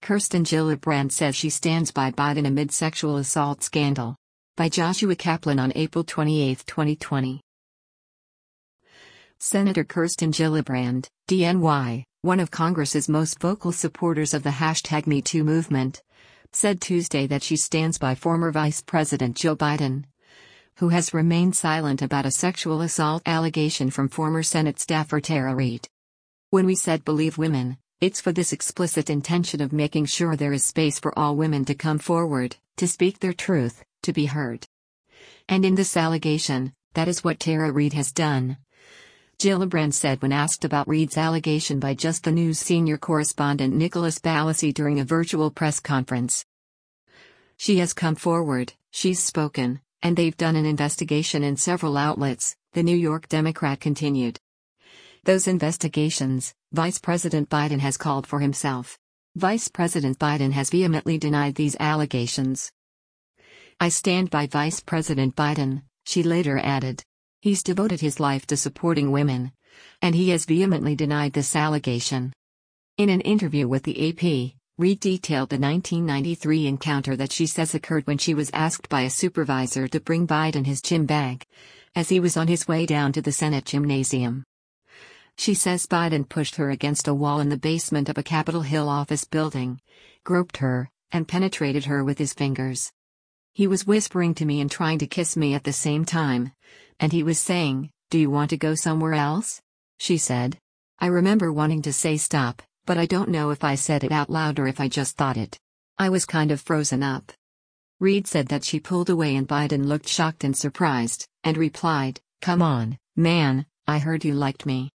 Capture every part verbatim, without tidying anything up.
Kirsten Gillibrand says she stands by Biden amid sexual assault scandal. By Joshua Kaplan on April twenty-eighth, twenty twenty. Senator Kirsten Gillibrand, D N Y, one of Congress's most vocal supporters of the hashtag MeToo movement, said Tuesday that she stands by former Vice President Joe Biden, who has remained silent about a sexual assault allegation from former Senate staffer Tara Reade. "When we said believe women, it's for this explicit intention of making sure there is space for all women to come forward, to speak their truth, to be heard. And in this allegation, that is what Tara Reade has done," Gillibrand said when asked about Reade's allegation by Just the News senior correspondent Nicholas Balassi during a virtual press conference. "She has come forward, she's spoken, and they've done an investigation in several outlets," the New York Democrat continued. "Those investigations, Vice President Biden has called for himself. Vice President Biden has vehemently denied these allegations. I stand by Vice President Biden," she later added. "He's devoted his life to supporting women, and he has vehemently denied this allegation." In an interview with the A P, Reade detailed the nineteen ninety-three encounter that she says occurred when she was asked by a supervisor to bring Biden his gym bag, as he was on his way down to the Senate gymnasium. She says Biden pushed her against a wall in the basement of a Capitol Hill office building, groped her, and penetrated her with his fingers. "He was whispering to me and trying to kiss me at the same time, and he was saying, 'Do you want to go somewhere else?'" she said. "I remember wanting to say stop, but I don't know if I said it out loud or if I just thought it. I was kind of frozen up." Reade said that she pulled away and Biden looked shocked and surprised, and replied, "Come on, man, I heard you liked me."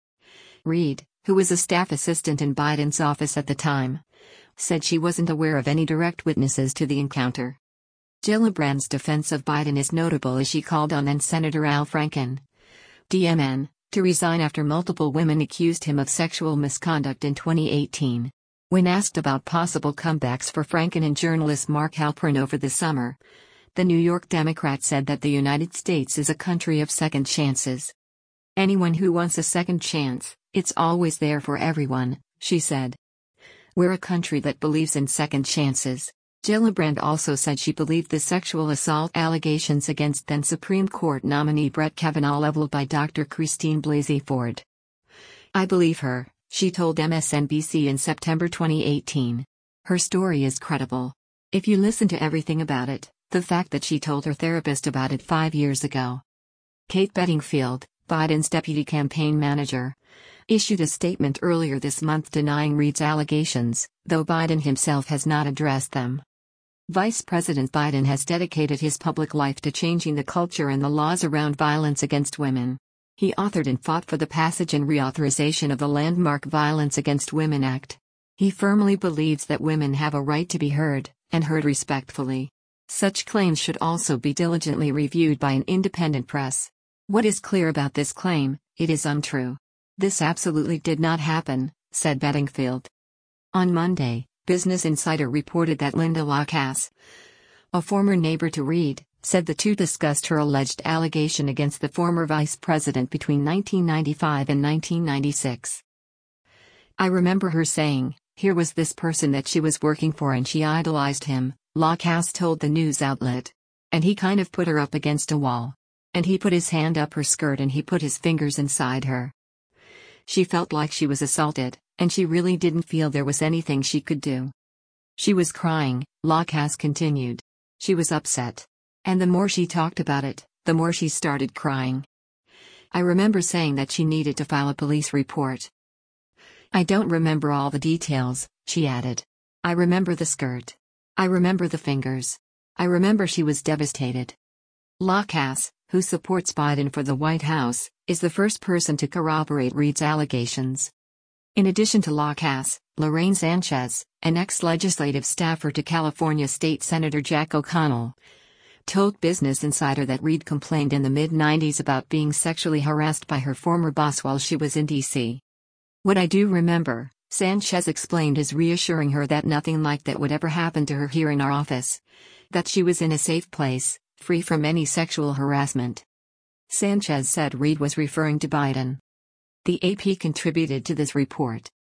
Reade, who was a staff assistant in Biden's office at the time, said she wasn't aware of any direct witnesses to the encounter. Gillibrand's defense of Biden is notable as she called on then Senator Al Franken, D M N, to resign after multiple women accused him of sexual misconduct in twenty eighteen. When asked about possible comebacks for Franken and journalist Mark Halperin over the summer, the New York Democrat said that the United States is a country of second chances. "Anyone who wants a second chance, it's always there for everyone," she said. "We're a country that believes in second chances." Gillibrand also said she believed the sexual assault allegations against then Supreme Court nominee Brett Kavanaugh leveled by Doctor Christine Blasey Ford. "I believe her," she told M S N B C in September twenty eighteen. "Her story is credible. If you listen to everything about it, the fact that she told her therapist about it five years ago." Kate Bedingfield, Biden's deputy campaign manager, issued a statement earlier this month denying Reade's allegations, though Biden himself has not addressed them. Vice President Biden has dedicated his public life to changing the culture and the laws around violence against women. He authored and fought for the passage and reauthorization of the landmark Violence Against Women Act. He firmly believes that women have a right to be heard, and heard respectfully. Such claims should also be diligently reviewed by an independent press. "What is clear about this claim, it is untrue. This absolutely did not happen," said Bedingfield. On Monday, Business Insider reported that Linda Locas, a former neighbor to Reade, said the two discussed her alleged allegation against the former vice president between nineteen ninety-five and nineteen ninety-six. "I remember her saying, here was this person that she was working for and she idolized him," Locas told the news outlet. "And he kind of put her up against a wall. And he put his hand up her skirt and he put his fingers inside her. She felt like she was assaulted, and she really didn't feel there was anything she could do. She was crying," Locas continued. "She was upset. And the more she talked about it, the more she started crying. I remember saying that she needed to file a police report. I don't remember all the details," she added. "I remember the skirt. I remember the fingers. I remember she was devastated." Locas, who supports Biden for the White House, is the first person to corroborate Reade's allegations. In addition to Locas, Lorraine Sanchez, an ex-legislative staffer to California State Senator Jack O'Connell, told Business Insider that Reade complained in the mid nineties about being sexually harassed by her former boss while she was in D C. "What I do remember," Sanchez explained, is reassuring her that nothing like that would ever happen to her here in our office. That she was in a safe place, free from any sexual harassment. Sanchez said Reade was referring to Biden. The A P contributed to this report.